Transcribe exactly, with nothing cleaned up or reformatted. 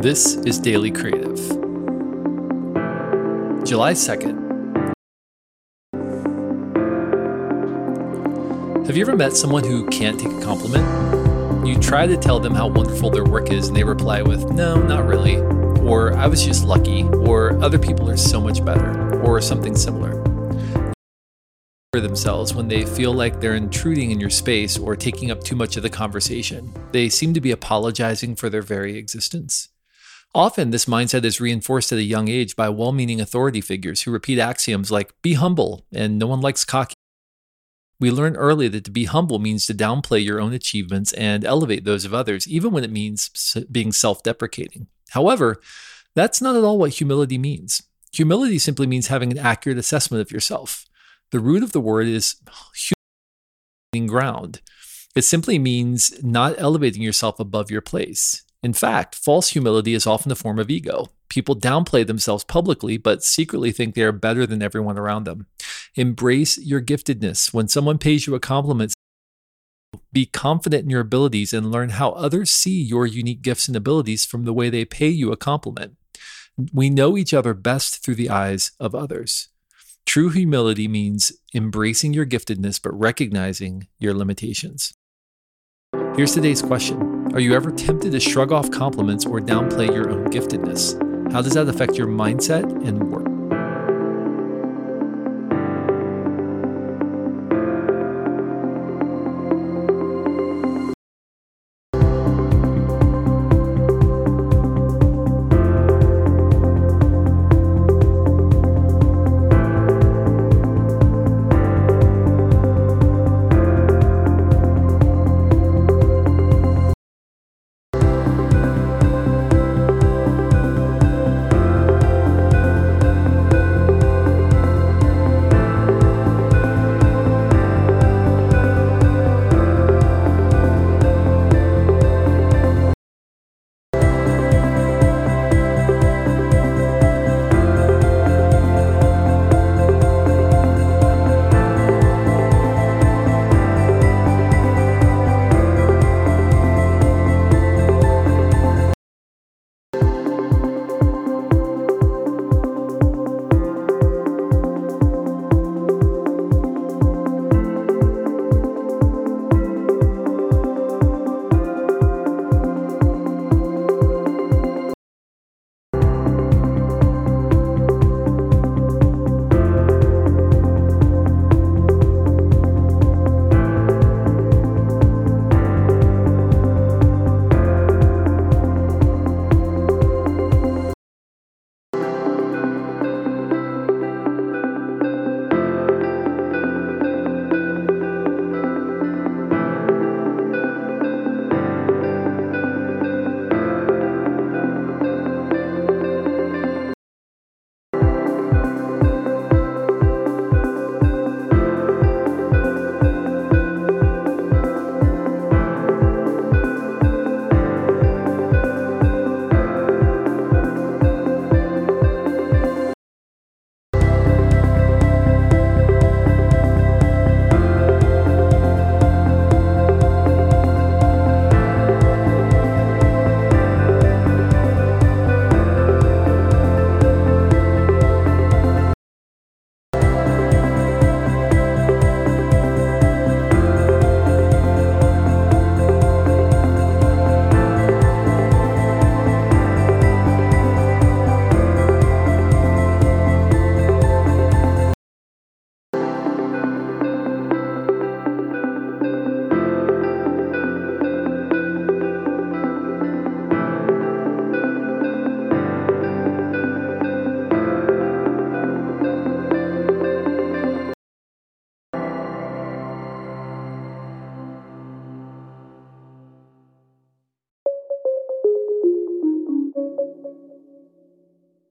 This is Daily Creative. July second. Have you ever met someone who can't take a compliment? You try to tell them how wonderful their work is and they reply with, "No, not really," or "I was just lucky," or "Other people are so much better," or something similar. For themselves when they feel like they're intruding in your space or taking up too much of the conversation. They seem to be apologizing for their very existence. Often, this mindset is reinforced at a young age by well-meaning authority figures who repeat axioms like, "Be humble," and "No one likes cocky." We learn early that to be humble means to downplay your own achievements and elevate those of others, even when it means being self-deprecating. However, that's not at all what humility means. Humility simply means having an accurate assessment of yourself. The root of the word is human ground. It simply means not elevating yourself above your place. In fact, false humility is often a form of ego. People downplay themselves publicly, but secretly think they are better than everyone around them. Embrace your giftedness. When someone pays you a compliment, be confident in your abilities and learn how others see your unique gifts and abilities from the way they pay you a compliment. We know each other best through the eyes of others. True humility means embracing your giftedness, but recognizing your limitations. Here's today's question. Are you ever tempted to shrug off compliments or downplay your own giftedness? How does that affect your mindset and work?